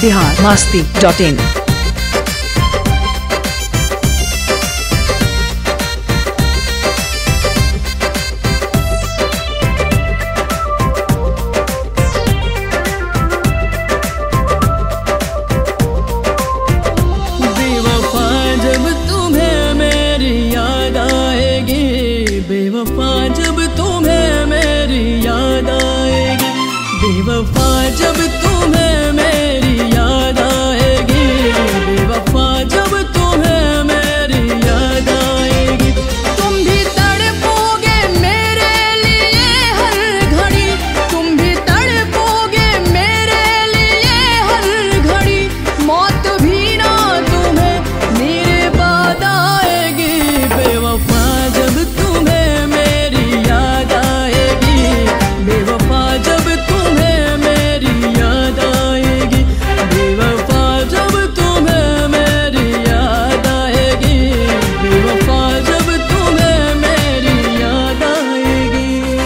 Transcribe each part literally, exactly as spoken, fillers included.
बिहार मस्ती dot in. बेवफा जब तुम्हें मेरी याद आएगी, बेवफा जब तुम्हें मेरी याद आएगी, बेवफा जब तुम्हें मेरी याद आएगी। तुम भी तड़पोगे मेरे लिए हर घड़ी, तुम भी तड़पोगे मेरे लिए हर घड़ी। मौत भी ना तुम्हें मेरे बाद आएगी, बेवफा जब तुम्हें मेरी याद आएगी, बेवफा जब तुम्हें मेरी याद आएगी, बेवफा जब तुम्हें मेरी याद आएगी, बेवफा जब तुम्हें मेरी याद आएगी।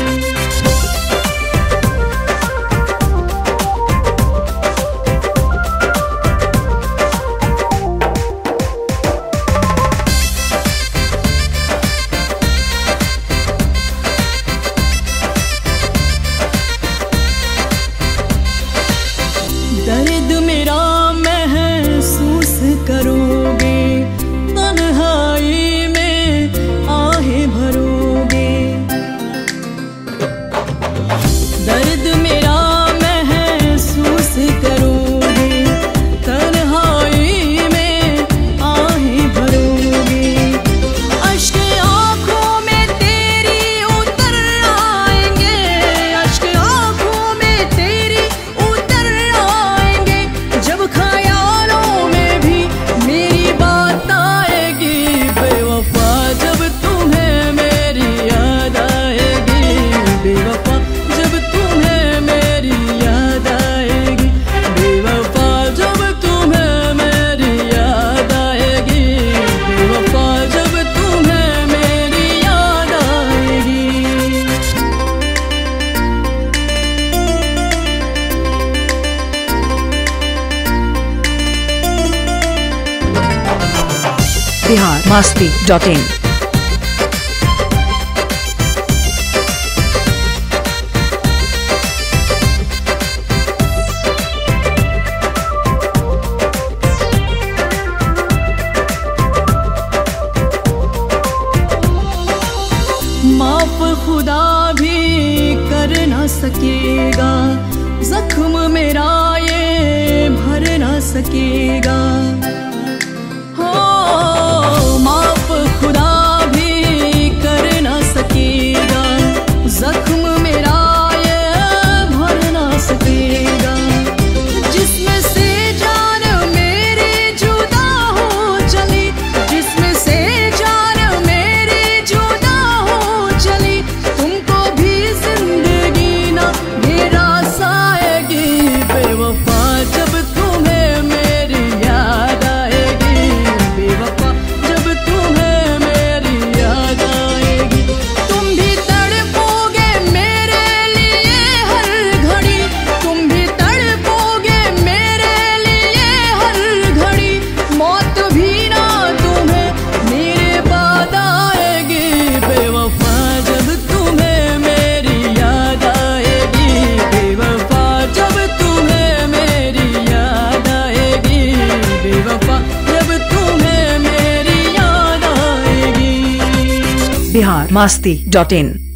दर्द मेरा महसूस करोगे, तन्हाई में आहें भरोगे। दर्द मेरा महसूस करोगे, तन्हाई में आहें भरोगे। अश्क आँखों में तेरी उतर आएंगे, अश्क आँखों में तेरी उतर आएंगे। जब ख्यालों में भी मेरी बात आएगी, बेवफा जब तुम्हें मेरी याद आएगी, बेवफा जब तुम्हें मेरी याद आएगी, बेवफा जब तुम्हें मेरी याद आएगी, बेवफा जब तुम्हें मेरी याद आएगी। बिहार मस्ती डॉट इन। माफ खुदा भी कर ना सकेगा, जख्म मेरा ये भर ना सकेगा। हो माफ खुदा भी कर ना सकेगा, जख्म मेरा ये भर ना सकेगा। जिसमें से जान मेरी जुदा हो चली, जिसमें से जान मेरी जुदा हो चली, तुमको भी जिंदगी ना निराश आएगी, बेवफा जब तुम्हें मेरी याद आएगी, बेवफा जब तुम्हें मेरी याद आएगी। तुम भी तड़पोगे मेरे लिए हर घड़ी, तुम भी तड़पोगे मेरे लिए हर घड़ी। मौत भी ना तुम्हें मेरे बाद आएगी, बेवफा जब तुम्हें मेरी याद आएगी, बेवफा जब तुम्हें मेरी याद आएगी, बेवफा जब तुम्हें मेरी याद आएगी। बिहार मस्ती डॉट इन।